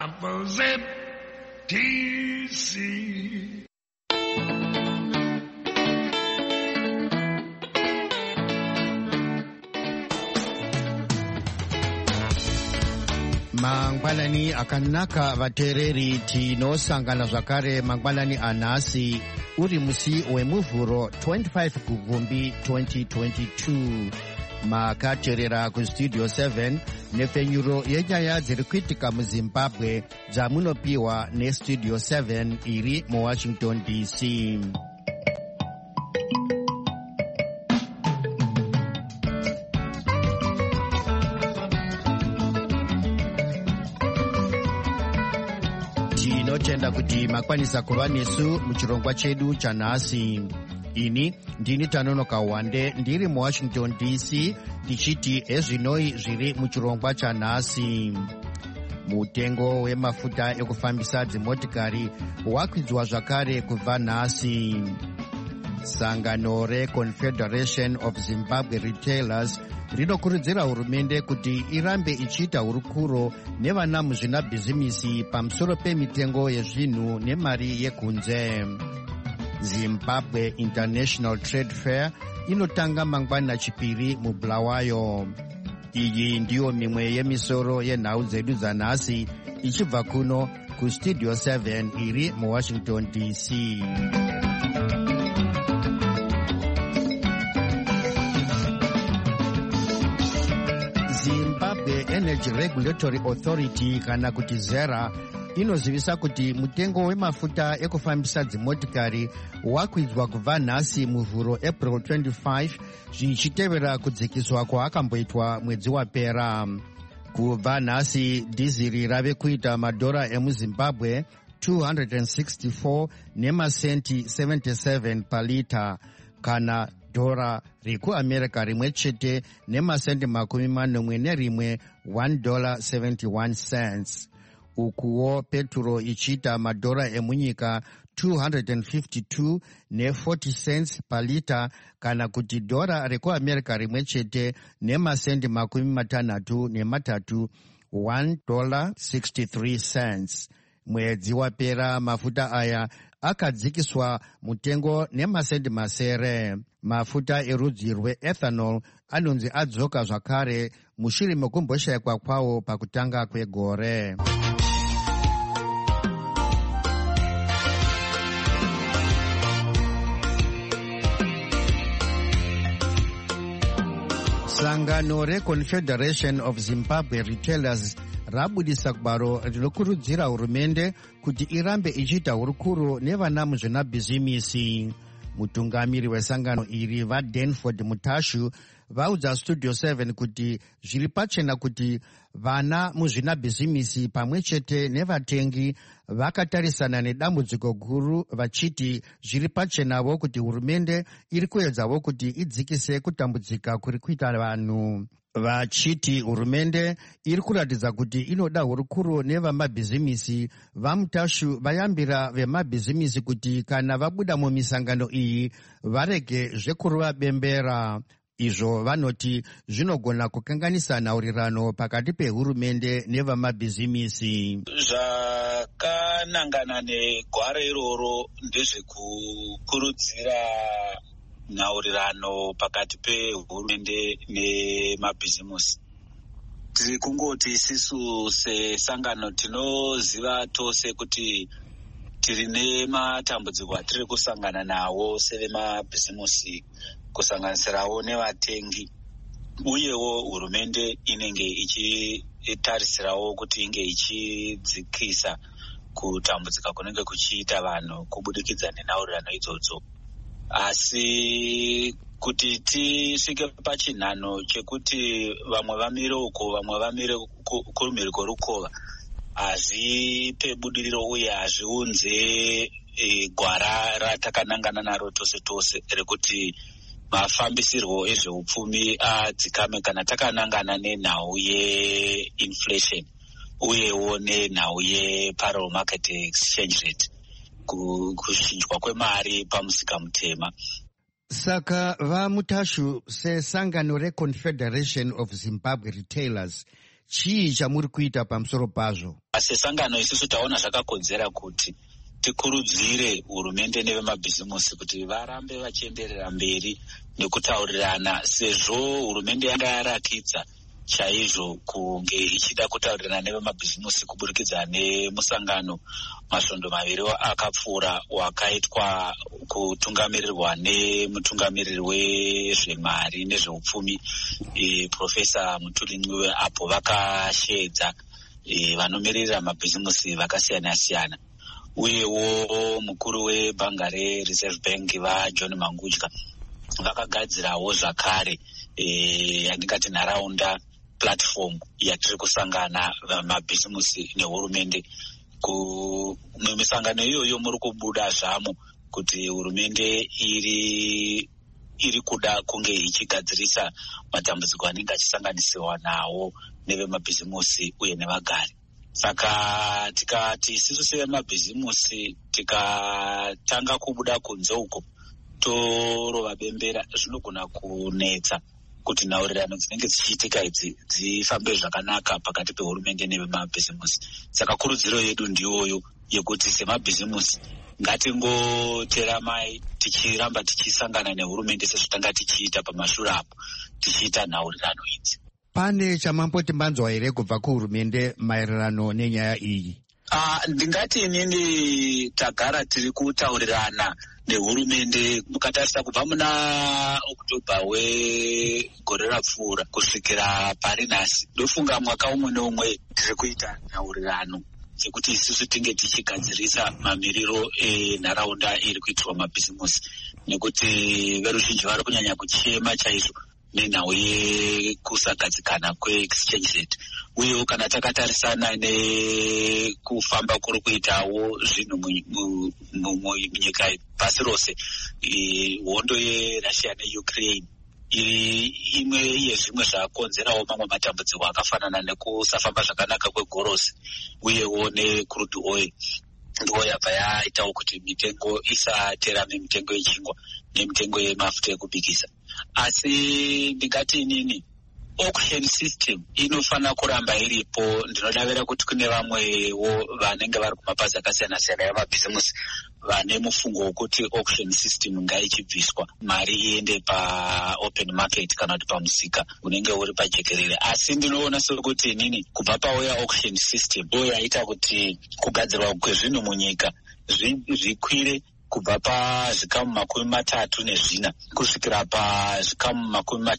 Opposite TC. Mangwanani akanaka vateereri tinosangana zvakare mangwanani anhasi uri musi wemuvhuro 25 kugumbi 2022 makateerera kustudio 7 nepfenyuro yenyaya dziri kuitika muzimbabwe dzamunopiwa nestudio 7 iri muwashington dc. tinotenda kuti makwanisa kuva nesu muchirongwa chedu chanhasi. Ini ndini Tanonoka Wande ndiri muwashington dc ndichiti ezvinoi zviri muchirongwa chanhasi. Mutengo wemafuta ekufambisa dzimotikari wakwidzwa zvakare kubva nhasi. Sangano reConfederation of Zimbabwe Retailers rinokurudzira hurumende kuti irambe ichiita hurukuro nevana muzvinabhizimisi pamusoro pemitengo yezvinhu nemari yekunze. Zimbabwe International Trade Fair inotanga mangwana chipiri muBulawayo. Iyi ndiyo mimwe yemisoro yenhau dzedu dzanhasi ichibva kuno kustudio 7 iri muwashington dc. Zimbabwe Energy Regulatory Authority kana kuti ZERA inozivisa kuti mutengo wemafuta ekufambisa dzimotikari wakwidzwa kubva nhasi muvhuro April 25 zvichitevera kudzikiswa kwaakamboitwa mwedzi wapera. Kubva nhasi dhiziri rave kuita madhora emuzimbabwe 264 nemasenti 77 palita kana dhora rekuamerica rimwe chete nemasenti 41 $1.71. Ukuwo peturo ichiita madhora emunyika 252 ne40 cents palita kana kuti dhora rekuamerica rimwe chete nemasenti 63 $1.63. Mwedzi wapera mafuta aya akadzikiswa mutengo nemasenti masere. Mafuta erudzi rweethanol anonzi adzoka zvakare mushure mekumboshayikwa kwawo pakutanga kwegore. Sangano reConfederation of Zimbabwe Retailers rabudisa kubaro rinokurudzira hurumende kuti irambe ichiita hurukuro nevana muzvinabhizimisi. Mutungamiri wesangano iri vaDanford Mutashu vaudza studio 7 kuti zviri pachena kuti vana muzvinabhizimisi pamwe chete nevatengi vakatarisana nedambudziko guru vachiti zviri pachenavo kuti hurumende iri kuedzawo kuti idzikise kutambudzika kuri kuita vanhu. Vachiti hurumende iri kuratidza kuti inoda hurukuro nevamabhizimisi, vaMutashu vayambira vemabhizimisi kuti kana vabuda mumisangano iyi varege zvekurova bembera. Izvo vanoti zvinogona kukanganisa nhaurirano pakati pehurumende nevamabhizimisi. Zvakanangana negwaro iroro ndezvekukurudzira nhaurirano pakati pehurumende nemabhizimusi. Tiri kungoti isisu sesangano tinoziva tose kuti tiri nematambudziko atiri kusangana nawo sevemabhizimusi, kusanganisirawo nevatengi, uyewo hurumende inenge ichitarisirawo kuti inge ichidzikisa kutambudzika kunenge kuchiita vanhu kubudikidza nenhaurirano idzodzo. Asi kuti tisvike pachinhano chekuti vamwe vamire uko vamwe vamire kumhiri kworukova hazvipe budiriro uye hazviunze gwara ratakanangana naro tose tose rekuti mafambisirwo ezveupfumi adzikame kana takanangana nenhau yeinflation uyewo nenhau yeparallel market exchange rate, kushinjwa kwemari pamusika mutema. Saka vaMutashu sesangano reConfederation of Zimbabwe Retailers chii chamuri kuita pamusoro pazvo? Sesangano isusu taona zvakakodzera kuti tikurudzire hurumende nevemabhizimusi kuti varambe vachienderera mberi nekutaurirana, sezvo hurumende yanga yarakidza chaizvo kunge ichida kutaurirana nevemabhizimusi kuburikidza nemusangano masvondo maviri akapfuura wakaitwa kutungamirirwa nemutungamiriri wezvemari nezveupfumi Profesa Mutuli Ncube, apo vakasheedza vanomirira mabhizimusi vakasiyana-siyana, uyewo mukuru webhanga reReserve Bank vaJohn Mangudya vakagadzirawo zvakare yandingati nharaunda platform yatiri kusangana mabhizimusi nehurumende. Mumisangano iyoyo muri kubuda zvamo kuti hurumende iri kuda kunge ichigadzirisa matambudziko anenge achisanganisiwa nawo nevemabhizimusi uye nevagari. Saka tikati isusu sevemabhizimusi tikatanga kubuda kunze uko torova bembera, zvinogona kunetsa kuti nhaurirano dzinenge dzichiitika idzi dzifambe zvakanaka pakati pehurumende nevemabhizimusi. Saka kurudziro yedu ndiyoyo yekuti semabhizimusi ngatingotera mai tichiramba tichisangana nehurumende sezvotanga tichiita pamashure apo tichiita nhaurirano idzi. Pane chamamboti mbanzwa here kubva kuhurumende maererano nenyaya iyi? Ndingati inini tagara tiri kutaurirana nehurumende mukatarisa kubva muna Oktoba wegore rapfuura kusvikira pari nhasi. Ndofunga mwaka umwe neumwe tiri kuita nhaurirano yekuti isusu tinge tichigadzirisa mamiriro enharaunda iri kuitirwa mabhizimusi, nekuti veruzhinji vari kunyanya kuchema chaizvo nenhau yekusagadzikana kweexchange rate. Uyewo kana takatarisana nekufamba kuri kuitawo zvinhu munyika pasi rose, hondo yeRussia neUkraine iri imwe yezvimwe zvakonzerawo mamwe matambudziko akafanana nekusafamba zvakanaka kwegorosi uyewo necrude oil. Ndiyo yabva yaitawo kuti mitengo isaterame mitengo yechingwa nemitengo yemafuta ekubikisa. Asi ndingati inini auction system inofanira kuramba iripo. Ndinodavira kuti kune vamwewo vanenge vari kumapazi akasiyana-siyana yamabhizimusi vane mufungo wekuti auction system ngaichibviswa, mari iende paopen market kana kuti pamusika unenge uri pajekerere. Asi ndinoona sekuti inini kubva pauya auction system ndo yaita kuti kugadzirwa kwezvinhu munyika zvikwire kubva pazvikamu 34 kusvikira pazvikamu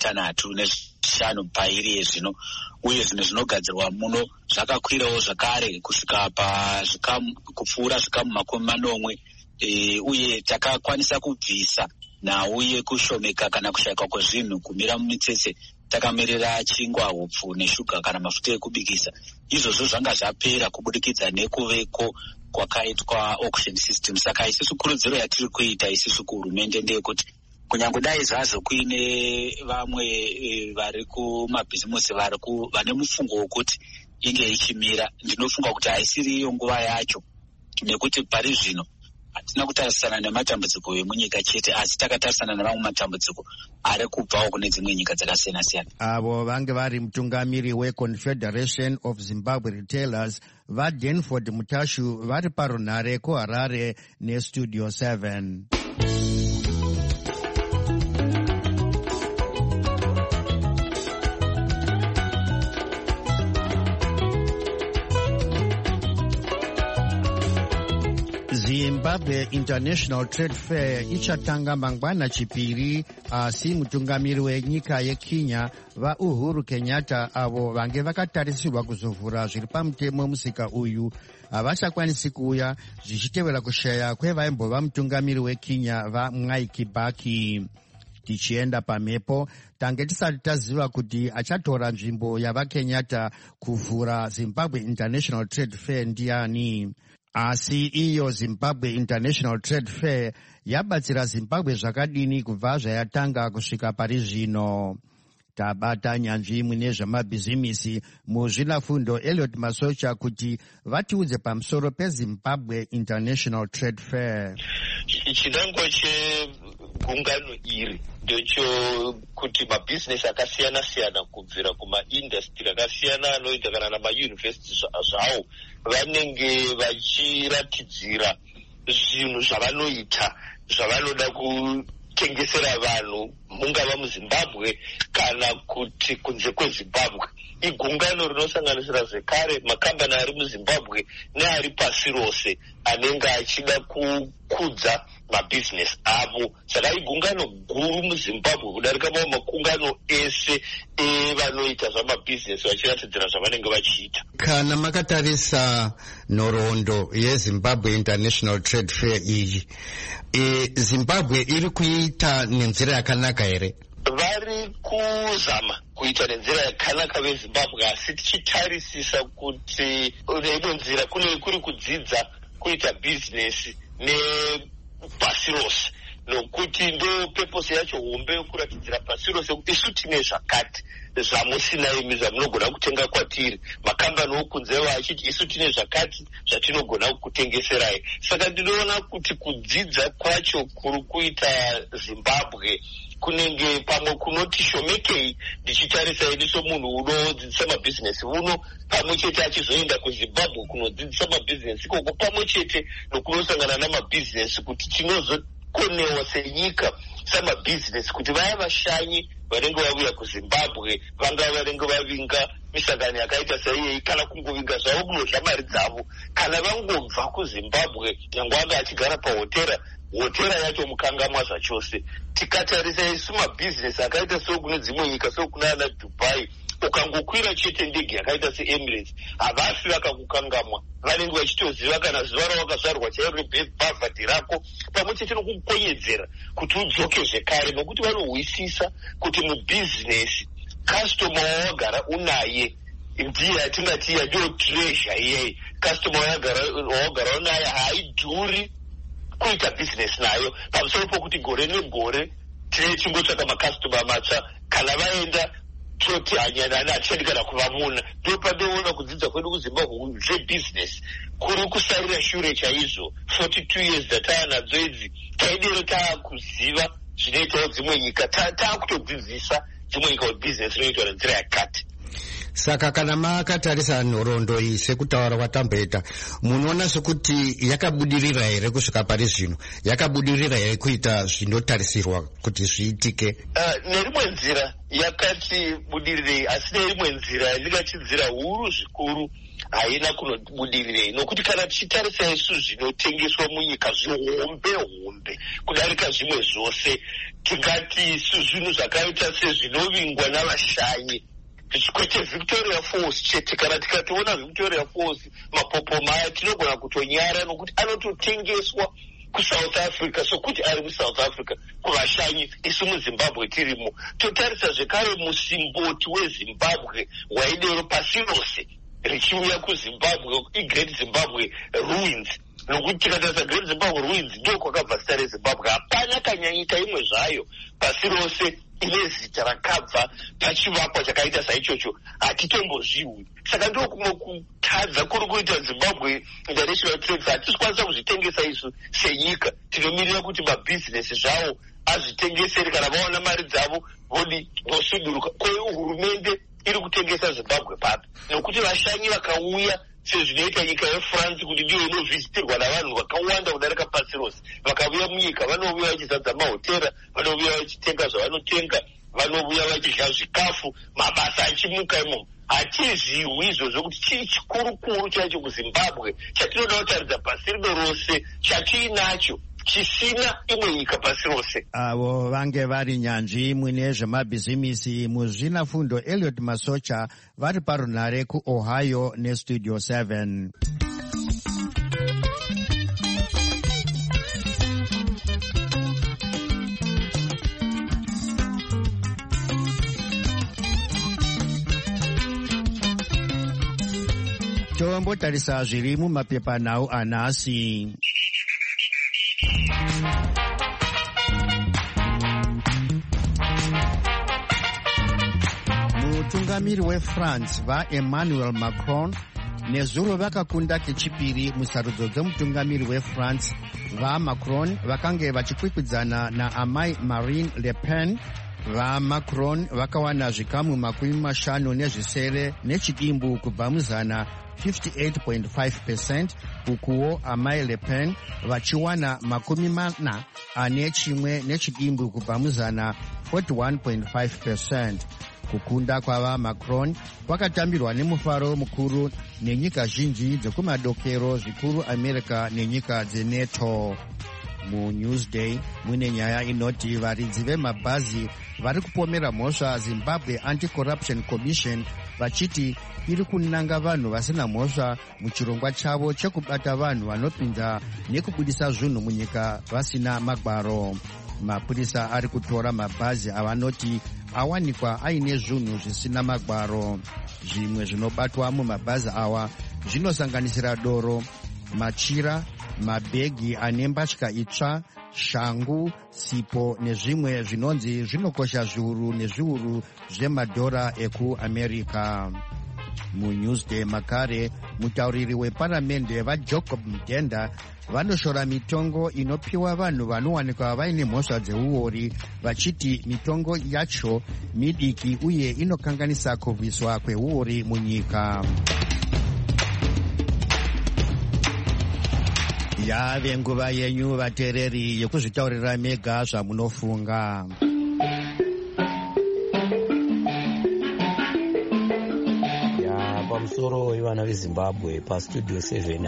55 pairi yezvino, uye zvinhu zvinogadzirwa muno zvakakwirawo zvakare kusvika kupfuura zvikamu 40, uye takakwanisa kubvisa nhau yekushomeka kana kushayikwa kwezvinhu kumira mumitsetse takamirira chingwa, hupfu neshuga kana mafuta ekubikisa. Izvozvo zvanga zvapera kubudikidza nekuveko kwakaitwa auction system. Saka isusu kurudziro yatiri kuita isusu kuhurumende ndeyekuti kunyange dai zvazvo kuine vamwe vari kumabhizimusi vane mufungo wekuti inge ichimira, ndinofunga kuti haisiriyo nguva yacho, nekuti pari zvino hatina kutarisana nematambudziko emunyika chete, asi takatarisana nemamwe matambudziko ari kubvawo kune dzimwe nyika dzakasiyana-siyana. Avo vange vari mutungamiri weConfederation of Zimbabwe Retailers vaDanford Mutashu vari parunhare kuHarare neStudio 7. Zimbabwe International Trade Fair ichatanga mangwana chipiri, asi mutungamiri wenyika yeKenya vaUhuru Kenyatta avo vange vakatarisirwa kuzovhura zviri pamutemo musika uyu havachakwanisi kuuya, zvichitevera kushaya kwevaimbova mutungamiri weKenya vaMwai Kibaki. Tichienda pamhepo tange tisati taziva kuti achatora nzvimbo yavaKenyatta kuvhura Zimbabwe International Trade Fair ndiani. Asi iyo Zimbabwe International Trade Fair yabatsira Zimbabwe zvakadini kubva zvayatanga kusvika pari zvino. Tabata nyanzvi imwe nezvamabhizimisi muzvinafundo Elliot Masocha kuti vatiudze pamusoro peZimbabwe International Trade Fair. Chinangwa gungano iri ndecho kuti mabhizinesi akasiyana-siyana kubvira kumaindastry akasiyana anoita kana namayunivhesiti zvawo vanenge vachiratidzira zvinhu zvavanoita zvavanoda kutengesera vanhu mungava muzimbabwe kana kuti kunze kwezimbabwe. Igungano rinosanganisira zvekare makambani ari muzimbabwe neari pasi rose anenge achida kukudza mabhizinesi avo. Saka igungano guru muzimbabwe kudarika mamwe makungano ese evanoita zvamabhizinesi vachiratidzira zvavanenge vachiita. Kana makatarisa nhoroondo yeZimbabwe International Trade Fair iyi, Zimbabwe iri kuita nenzira yakanaka here? Vari kuzama kuita nenzira yakanaka vezimbabwe, asi tichitarisisa kuti neimwe nzira kuri kudzidza kuita bhizinesi nepasi rose, nokuti ndo purpose yacho hombe yokuratidzira pasi rose kuti isu tine zvakati zvamusina imi zvamunogona kutenga kwatiri. Makambani okunze vachiti isu tine zvakati zvatinogona kutengeserai. Saka ndinoona kuti kudzidza kwacho kuri kuita Zimbabwe kunenge pamwe kunoti shomekei ndichitarisa ini somunhu unodzidzisa mabhizinesi uno, pamwe chete achizoenda kuZimbabwe kunodzidzisa mabhizinesi ikoko, pamwe chete nokunosangana namabhizinesi kuti tinozokonewa senyika samabhizinesi kuti vaya vashanyi vanenge vavuya kuZimbabwe vangava vanenge vavinga misangano yakaita saiyeyi kana kungovinga zvavo kunodya mari dzavo, kana vangobva kuZimbabwe nyangwe anga achigara pahotera yacho mukangamwa zvachose. Tikatarisa isu mabhizinesi akaita sokune dzimwe nyika sokunana Dubai, ukangokwira chete ndege yakaita seEmirates havafi vakakukangamwa, vanenge vachitoziva kana zuva rawakazvarwa chairo rebhavhadhi rako, pamwe chete nokukonyedzera kuti udzoke zvekare, nokuti vanohwisisa kuti mubhizinesi kastoma wawagara unaye ndiye yatingati ndiyo treasure iyeye. Kastoma wawagara unaye haidhuri kuita bhizinesi nayo, pamusoro pokuti gore negore tine chingotsvaka makastoma matsva, kana vaenda toti hanyana hatichadi kana kuvamuna. Ndo pandoona kudzidza kwedu kuZimbabwe zvebhizinesi kuri kusarira shure chaizvo. 42 years dzatava nadzo idzi taidero taakuziva zvinoitawo dzimwe nyika, taakutodzidzisa dzimwe nyika webhizinesi inoitwa nenzira yakati. Saka kana makatarisa nhoroondo iyi sekutaura kwatamboita, munoona sekuti yakabudirira here kusvika pari zvino? Yakabudirira here kuita zvinotarisirwa kuti zviitike? Nerimwe nzira yakati budirirei, asi nerimwe nzira yandingachidzira huru zvikuru haina kunobudirirei, nokuti kana tichitarisa isu zvinotengeswa munyika zvihombe kudarika zvimwe zvose, tingati isu zvinhu zvakaita sezvinovingwa navashanyi kwete Victoria Falls chete. Kana tikationa Victoria Falls mapopoma tinogona kutonyara nokuti anototengeswa kuSouth Africa, sokuti ari muSouth Africa kuvashanyi, isu muZimbabwe tirimo. Totarisa zvekare musimboti weZimbabwe waidero pasi rose richiuya kuZimbabwe, iGreat Zimbabwe Ruins, nokuti tikatarisa Great Zimbabwe Ruins ndo kwakabva zita reZimbabwe. Hapana kanyanyika imwe zvayo pasi rose ine zita rakabva pachivakwa chakaita saichocho, hatitombozviwi. Saka ndo kumwe kutadza kuri kuita Zimbabwe International Trade Fair. Hatikwanisa kuzvitengesa isu senyika, tinomirira kuti mabhizinesi zvavo azvitengeseri, kana vaona mari dzavo vosuduruka. Kweyo hurumende iri kutengesa Zimbabwe papi, nokuti vashanyi vakauya sezvinoita nyika yeFrance kuti ndiyo inovhisitirwa navanhu vakawanda kudarika pasi rose, vakauya munyika vanouya vachizadza mahotera, vanouya vachitenga zvavanotenga, vanouya vachidya zvikafu, mabasa achimuka imomo. Hatiziwi izvozvo kuti chii chikuru chacho kuZimbabwe chatinoda kutaridza pasi rino rose chatiinacho chisina imwe nyika pasi rose. Avo vange vari nyanzvi mune zvemabhizimisi muzvinafundo Elliot Masocha vari parunhare kuOhio neStudio 7. Tombotarisa zviri mumapepanhau anhasi. Mutungamiri weFrance vaEmmanuel Macron nezuro vakakunda kechipiri musarudzo dzemutungamiri weFrance. VaMacron vakange vachikwikwidzana naamai Marine Le Pen. VaMacron vakawana zvikamu 57 nechidimbu kubva muzana 58.5%, ukuwo amai Le Pen vachiwana 41 nechidimbu kubva muzana 41.5%. Kukunda kwava Macron kwakatambirwa nemufaro mukuru nenyika zhinji dzekumadokero, zvikuru America nenyika dzeNATO. MuNewsday mune nyaya inoti varidzi vemabhazi vari kupomera mhosva Zimbabwe Anti-Corruption Commission vachiti iri kunanga vanhu vasina mhosva muchirongwa chavo chekubata vanhu vanopinda nekubudisa zvinhu munyika vasina magwaro. Mapurisa ari kutora mabhazi avanoti awanikwa aine zvinhu zvisina magwaro. Zvimwe zvinobatwa mumabhazi awa zvinosanganisira doro, machira, mabhegi ane mbatya itsva, shangu, sipo nezvimwe zvinonzi zvinokosha zviuru nezviuru zvemadhora ekuAmerica. MuNewsday makare mutauriri weparamende vaJacob Mdenda vanoshora mitongo inopiwa vanhu vanowanikwa vaine mhosva dzeuori, vachiti mitongo yacho midiki uye inokanganisa kurwiswa kweuori munyika. Yave nguva yenyu vateereri yekuzvitaurira mega zvamunofunga. Pamusoro ivana veZimbabwe pastudio 7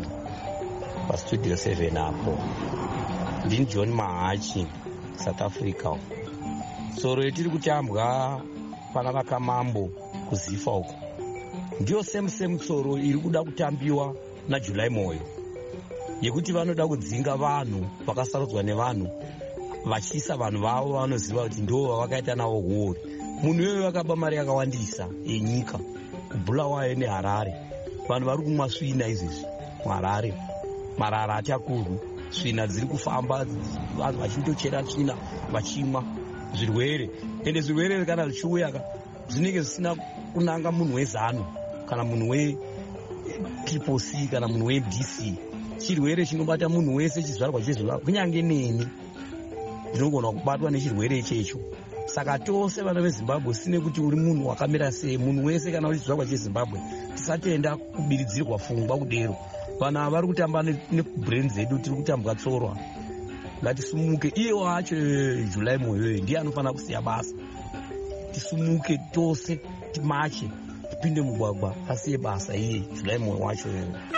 apo ndini John Mahachi, South Africa. Soro yetiri kutambwa pana vakamambo kuzifa uko ndiyo same soro iri kuda kutambiwa naJuly Moyo, yekuti vanoda kudzinga vanhu vakasarudzwa nevanhu vachiisa vanhu vavo vanoziva kuti ndo vakaita navo huori. Munhu iyoyo vakaba mari yakawandisa yenyika kuBulawayo neHarare. Vanhu vari kumwa svina izvezvi muHarare, marara ati akuru, svina dziri kufamba, vanhu vachindochera svina vachimwa. Zvirwere ende zvirwere kana zvichiuya zvinenge zvisina kunanga munhu weZANU kana munhu weCCC kana munhu weDC. Chirwere chinobata munhu wese, chizvarwa chezvizvarwa, kunyange neni ndinogona kubatwa nechirwere ichecho. Saka tose vana veZimbabwe, sine kuti uri munhu wakamira sei, munhu wese kana uri chizvarwa cheZimbabwe, tisatenda kubiridzirwa pfungwa kudero. Vanhu ava vari kutamba nebrain dzedu, tiri kutambwa tsorwa. Ngatisumuke. Iye wacho July Moyo ndiye anofanira kusiya basa. Tisumuke tose, timache, tipinde mugwagwa, asiye basa iye July Moyo wacho.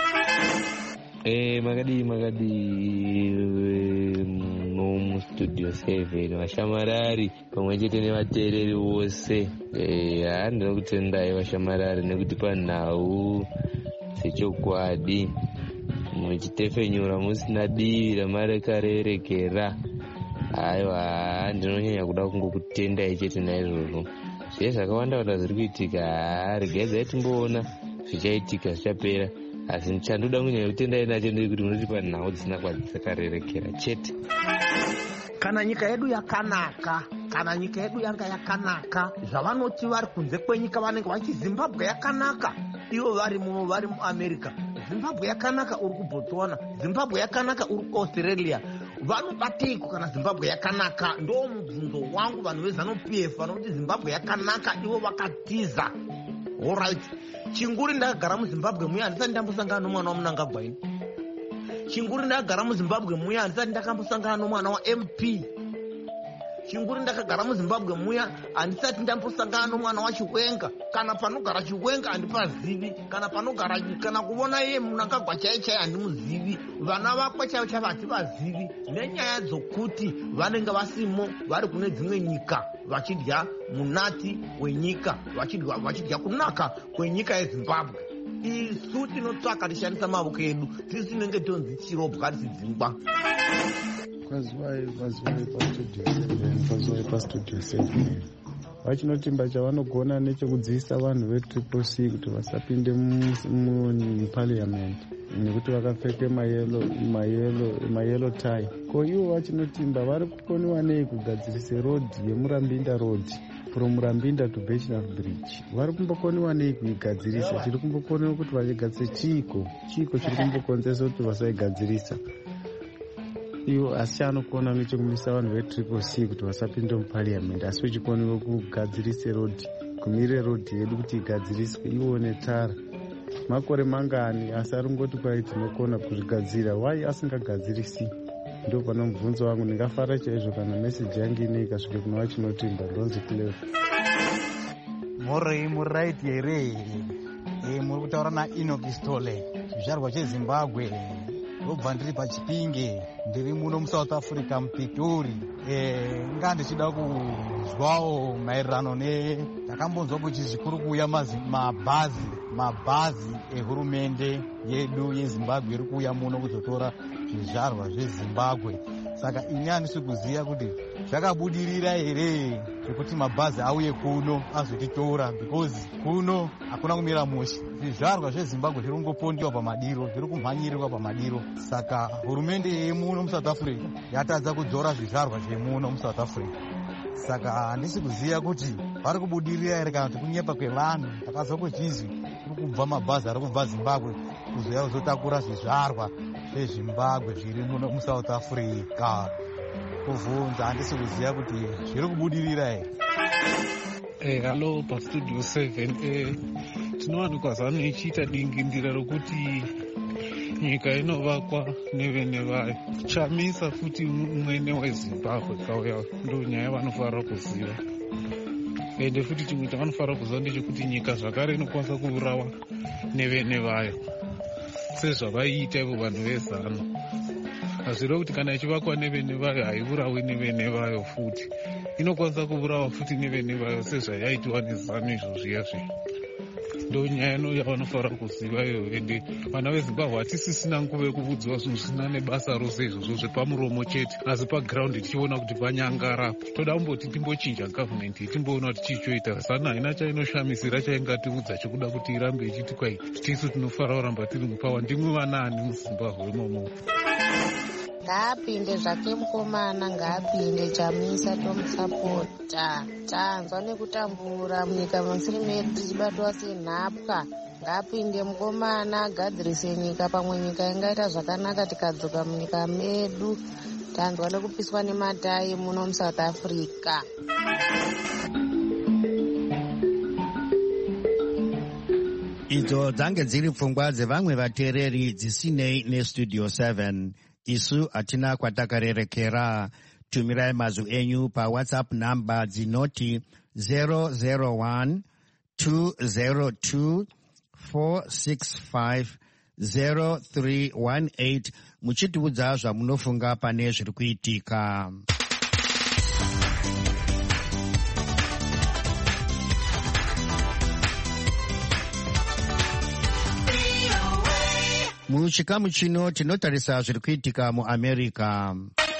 Magadi no studio 7 vashamarari pamwe chete nevateereri vose. Handina kutendai vashamarari nekuti panhau dzechokwadi muchitefenyura musina divi ramarekerekera. Aiwa, ndinonyanya kuda kungokutendai chete naizvozvo. Zvese zvakawanda zviri kuitika, regai timboona zvichaitika zvichapera. Asi chandoda kunyanya kutendai nacho ndekuti munoti panhau dzisina kwadzakarerekera chete. Kana nyika yedu yakanaka, kana nyika yedu yanga yakanaka, zvavanoti vari kunze kwenyika vanenge vachi Zimbabwe yakanaka, ivo vari muAmerica. Zimbabwe yakanaka uri kuBotswana, Zimbabwe yakanaka uri kuAustralia. Vanobateiko kana Zimbabwe yakanaka? Ndo mubvunzo wangu vanhu veZANU-PF vanoti Zimbabwe yakanaka ivo vakatiza. Alright. Chinguri ndakagara muZimbabwe muya handisati ndambosangana nomwana waMnangagwa ini. Chinguri ndakagara muZimbabwe muya handisati ndakambosangana nomwana waMP. Chinguri ndakagara muZimbabwe muya handisati ndambosangana nomwana waChiwenga. Kana panogara Chiwenga handipazivi, kana kuona iye Mnangagwa chaiye handimuzivi. Vana vakwe chaivo hativazivi, nenyaya dzokuti vanenge vasimo vari kune dzimwe nyika vachidya munati wenyika, vachidya kunaka kwenyika yeZimbabwe. Isu tinotsvaka tishandisa mavoko edu, tisi tinenge tonzi chirobwa tidzingwa. Kwaziwai pastudio 7 vachinotimba chavanogona nechekudziisa vanhu veCCC kuti vasapinde muparliament nekuti vakapfeke mayelo tie. Ko ivo vachinotimba vari kukoniwa nei kugadzirise rodhi yeMurambinda road from Rambinda to Bechina Bridge. Vari kumbokoniwa nei kuigadzirisa? Chiri kumbokoniwa kuti vachigadzire chiko chiri kumbokonzesa kuti vasaigadzirisa. Iwo asi anokona nechekumisa vanhu vetriple C kuti vasapinde muparliament, asi vachikoniwa kugadzirise road, kumire road yedu kuti igadziriswe ione tara. Makore mangani asi ari ngoti kwai tinokona kuzvigadzira, why asingagadzirisi? Ndo pana mubvunzo wangu. Ndingafara chaizvo kana meseji yangu ine ikasvike kuna Wachinotimba Lonzi Clef. Morei muraiti here muri kutaura naEnoch Stole, chizvarwa cheZimbabwe. Ndobva ndiri paChipinge, ndiri muno muSouth Africa muPitori. Nga ndichida kuzwawo maererano takambonzwa kuti zvikuru kuuya mabhazi ehurumende yedu yeZimbabwe iri kuuya muno kuzotora zvizvarwa zveZimbabwe. Saka ini handisi kuziva kuti zvakabudirira here zvekuti mabhazi auye kuno azotitora, because kuno hakuna kumira mushe. Zvizvarwa zveZimbabwe zviri kungopondiwa pamadiro, zviri kumhanyirirwa pamadiro. Saka hurumende yemuno muSouth Africa yatadza kudzora zvizvarwa zvemuno muSouth Africa. Saka handisi kuziva kuti vari kubudirira here kana kuti kunyepa kwevanhu. Takazwa kuchizvi kuri kubva mabhazi ari kubva Zimbabwe kuzouya kuzotakura zvizvarwa zveZimbabwe zviri muno muSouth Africa. Kuvunza handisi kuziva kuti zviri kubudirira here. Hello paStudio 7. Tinowanikwa zano ichiita dingindira rokuti nyika inovakwa nevene vayo. Chamisa futi mwene weZimbabwe kauya, ndo nyaya vanofanira kuziva. Ende futi chimwe chavanofanira kuziva ndechekuti nyika zvakare inokwanisa kuurawa nevene vayo sezvavaiita ivo vanhu vezano. Hazviro kuti kana ichivakwa nevene vayo haiurawi nevene vayo futi, inokwanisa kuurawa futi nevene vayo sezvayaitiwa nezano izvozviyazvi. Ndo nyaya yavanofanira kuziva iyo. Ende vana veZimbabwe hatisisina nguva yekuudziwa zvinhu zvisina nebasa rose izvozvo zvepamuromo chete, asi pagiraundi tichiona kuti panyangara. Toda kumboti timbochinja gavhumende timboona kuti chichoita. Sana haina chainoshamisira chaingatiudza chekuda kuti irambe ichiti kwai tisu tinofanira kuramba tiri mupawa. Ndimwe vanani muZimbabwe imomo. Ngaapinde zvake mukomana, ngaapinde. Chamisa tomusapota. Tanzwa nekutambura munyika musiri medu tichibatwa senhapwa. Ngaapinde mukomana agadzirise nyika, pamwe nyika ingaita zvakanaka tikadzoka munyika medu. Tanzwa nekupiswa nematayi muno muSouth Africa. Idzo dzange dziri pfungwa dzevamwe vateereri dzisinei neStudio 7. Isu hatina kwatakarerekera. Tumirai mazwi enyu paWhatsApp namba dzinoti 001 202 465 0318 muchitiudza zvamunofunga pane zviri kuitika. Muchikamu chino tinotarisa zviri kuitika muAmerica.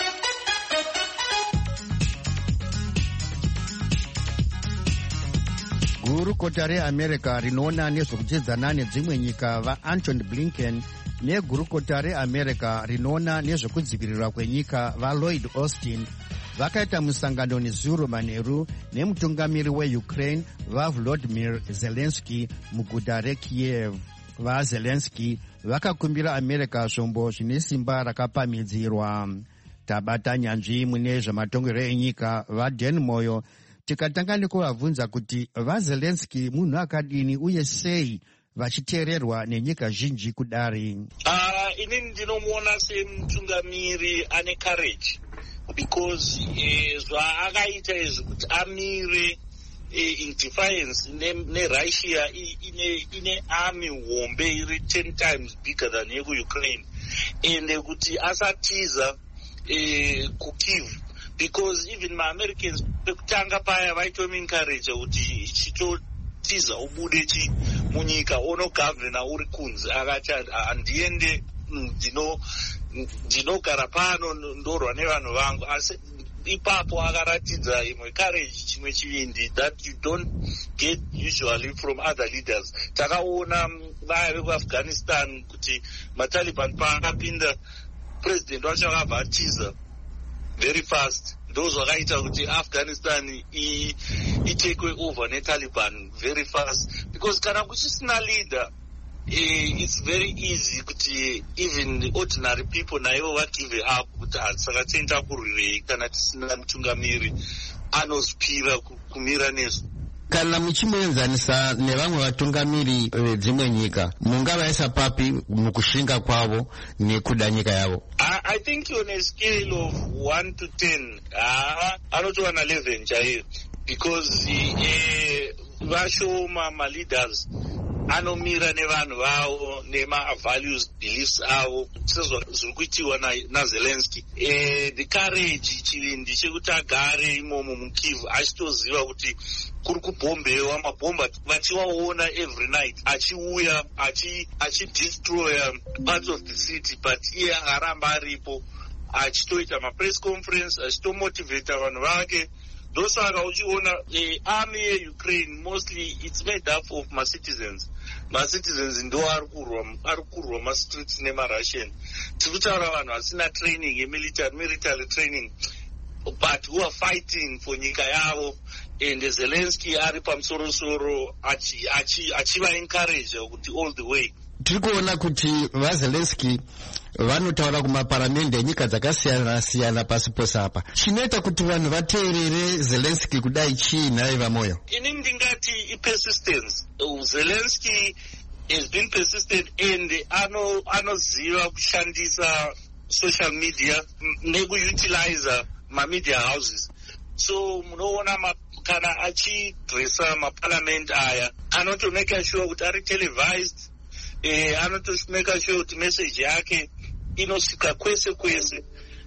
Gurukota reAmerica rinoona nezvekudzedzana nedzimwe nyika vaAntony Blinken negurukota reAmerica rinoona nezvekudzivirirwa kwenyika vaLloyd Austin vakaita musangano nezuro manheru nemutungamiri weUkraine vaVolodymyr Zelensky muguta reKiev. VaZelensky vakakumbira America zvombo zvine simba rakapamhidzirwa. Tabata nyanzvi mune zvematongerwo enyika vaDan Moyo tikatanga nekuvabvunza kuti vaZelensky munhu akadini uye sei vachiteererwa nenyika zhinji kudari. Inini ndinomuona semutungamiri ane courage, because zvaakaita izvi kuti amire in defiance neRussia ine army hombe iri 10 times bigger than yekuUkraine, ende kuti asatiza kuKyiv, because even maAmericans pekutanga paya vaitomuencourage kuti chitotiza ubude munyika onogovernor uri kunze, akati handiende ndinogara pano ndorwa nevanhu vangu. Asi ipapo akaratidza imwe courage, chimwe chivindi that you don't get usually from other leaders. Takaona vaya vekuAfghanistan kuti maTaliban paakapinda, president wacho akabva atiza very fast. Ndo zvakaita kuti Afghanistan itekwe over neTaliban very fast, because kana kuchisina leader it's very easy kuti even ordinary people naivo vagive up kuti saka tienda kurwirei kana tisina mutungamiri anozvipira kumira nezvo. Kana muchimuenzanisa nevamwe vatungamiri vedzimwe nyika, mungavaisa papi mukushinga kwavo nekuda nyika yavo? I think on a scale of 1 to 10 anotowana 11 chaiyo, because vashoma maleaders anomira nevanhu vavo nema-values beliefs avo sezvazviri kuitiwa naZelensky. The courage chivindi chekuti agare imomo muKyiv achitoziva kuti kuri kubhombewa, mabhomba vachiwaona every night achiuya achidestroya parts of the city, but iye akaramba aripo achitoita mapress conference achitomotivata vanhu vake. Ndosaka uchiona army yeUkraine mostly it's made up of macitizens ndo ari kurwa mastreets nemarussian. Tiri kutaura vanhu vasina training military training, but who are fighting for nyika yavo, and Zelensky ari pamusorosoro achiva encourage kuti all the way. Tiri kuona kuti vaZelensky vanotaura kumaparamende enyika dzakasiyana-siyana pasi pose apa. Chinoita kuti vanhu vateerere Zelensky kudai chii nai vamoyo? Ini ndingati ipersistence. Zelensky has been persistent and anoziva kushandisa social media nekuutilize mamedia houses. So munoona kana achidresa maparliament aya anotomake sure kuti ari televised, anotomake sure kuti message yake inosvika kwese kwese.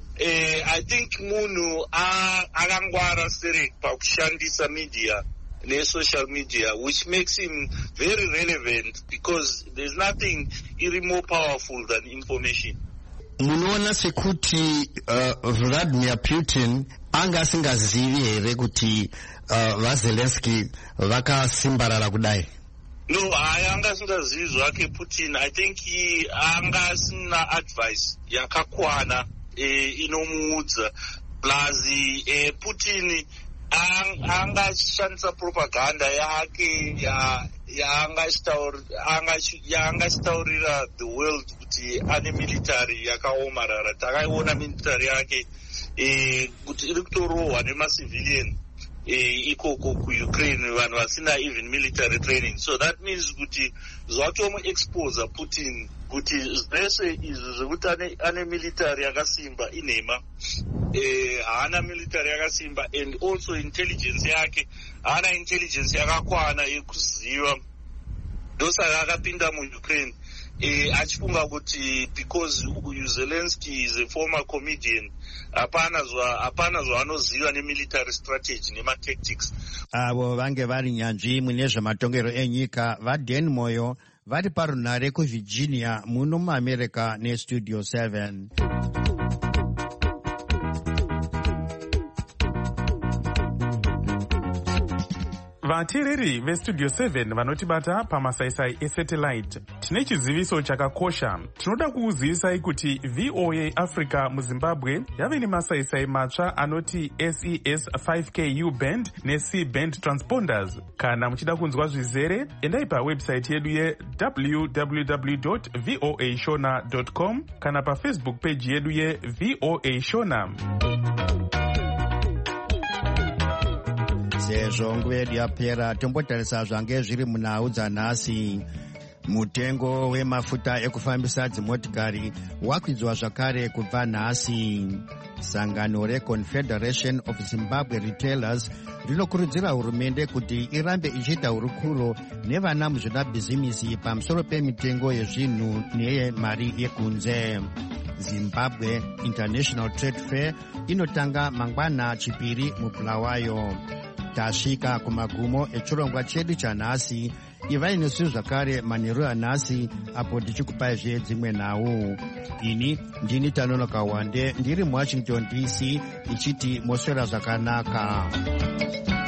I think munhu akangwara seri pakushandisa media ne-social media, which makes him very relevant, because there's nothing iri more powerful than information. Munoona sekuti Vladimir Putin anga asingazivi here kuti vaZelensky vakasimbarara kudai? No, anga asingazivi zvake Putin. I think anga asina advice yakakwana inomuudza. Plus Putin anga achishandisa propaganda yake yaanga achitaurira the world kuti ane military yakaomarara. Takaiona military yake kuti iri kutorohwa nemacivilian ikoko kuUkraine, vanhu vasina even military training. So that means kuti zvatomuexpose Putin kuti zvese izvi zvekuti ane military yakasimba inhema. Haana military yakasimba, and also intelligence yake haana intelligence yakakwana yekuziva. Ndosaka akapinda muUkraine achifunga kuti because Zelensky is a former comedian hapana zvaanoziva nemilitary strategy nematactics. Avo vange vari nyanzvi mune zvematongero enyika vaDan Moyo vari parunhare kuVirginia muno muAmerica neStudio 7. Vateereri veStudio 7 vanotibata pamasaisai esatellite, tine chiziviso chakakosha. Tinoda kukuzivisai kuti VOA Africa muZimbabwe yave nemasaisai matsva anoti SES 5Ku band neC band transponders. Kana muchida kunzwa zvizere, endai pawebsite yedu ye.www.voashona.com kana paFacebook page yedu yeVOA Shona. Sezvo nguva yedu yapera, tombotarisa zvange zviri munhau dzanhasi. Mutengo wemafuta ekufambisa dzimotikari wakwidzwa zvakare kubva nhasi. Sangano reConfederation of Zimbabwe Retailers rinokurudzira hurumende kuti irambe ichiita hurukuro nevana muzvinabhizimisi pamusoro pemitengo yezvinhu neyemari yekunze. Zimbabwe International Trade Fair inotanga mangwana chipiri muBulawayo. Tasvika kumagumo echirongwa chedu chanhasi. Ivai nesu zvakare manheru anhasi apo ndichikupaizve dzimwe nhau. Ini ndini Tanonoka Wande ndiri muWashington DC ichiti moswera zvakanaka.